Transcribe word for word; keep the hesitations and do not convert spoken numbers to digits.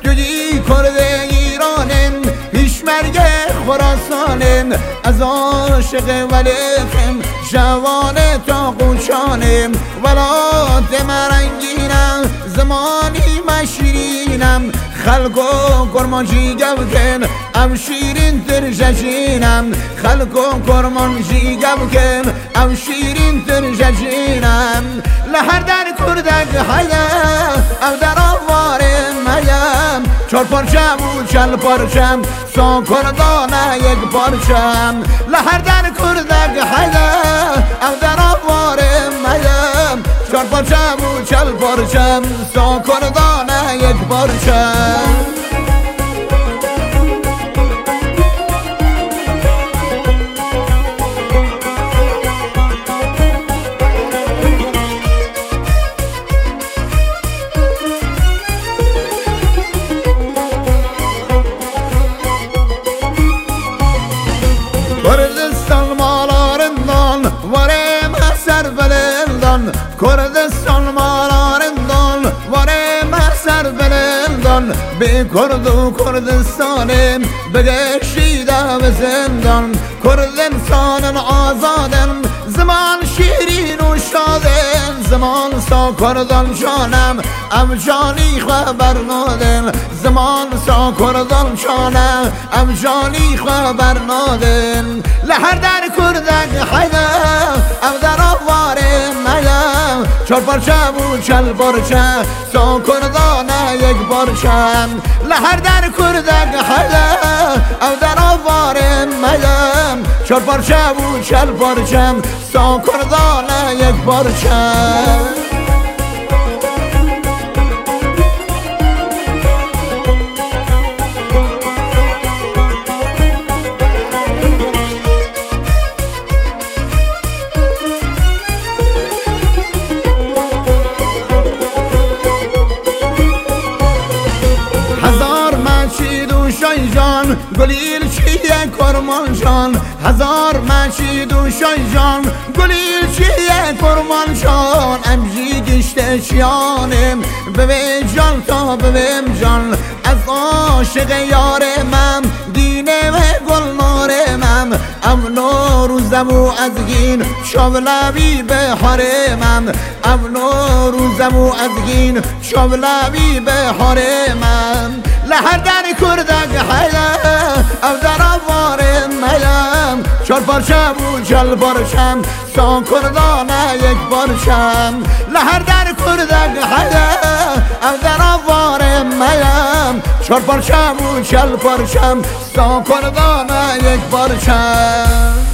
جدی کرده ایرانم پیشمرگ خراسانم از عاشق ولیخم جوان تا قوشانم ولات مرنگینم زمانی مشیرینم خلقو کرمانجی گوکن ام شیرین تر ججینم خلقو کرمانجی گوکن ام شیرین تر ججینم لهر در کردک حیا او در آوارم هیم چار پارچم و چل پارچم سا کردانه یک پارچم لهر در کردک حیا او در آوارم هیم چار پارچم و چل پارچم سا کردانه یک پارچم Kurdistan malarından varım eser belildan Kurdistan malarından varım eser belildan Bir kurdu Kurdistan'ım begeşide ve zindan Kurdistan'ın azadın zaman şirin uşadın Zaman sa kurdan canım em cani haber nadın Zaman sa kurdan canım em cani haber nadın لهر در کردک حیده او در آوارم هیم چار پارچه و چل پارچه سا کردانه یک پارچم لهر در کردک حیده او در آوارم هیم چار پارچه و چل پارچم سا کردانه یک پارچم جان گلیل چیه کرمان جان هزار مچید و شایجان گلیل چیه کرمان جان امجی گشته چیانم ببین جان تا ببین جان از عاشق یارمم دینه و گلنارمم ام نوروزم و از گین شابلوی به حرمم ام نوروزم و از گین شابلوی به حرمم لهر در کردک حیله او در آوارم هیم چار پارچه و چل پارچم سا کردانه یک پارچم لهر در کردک حیله او در آوارم هیم چار پارچه و چل پارچم سا کردانه یک پارچم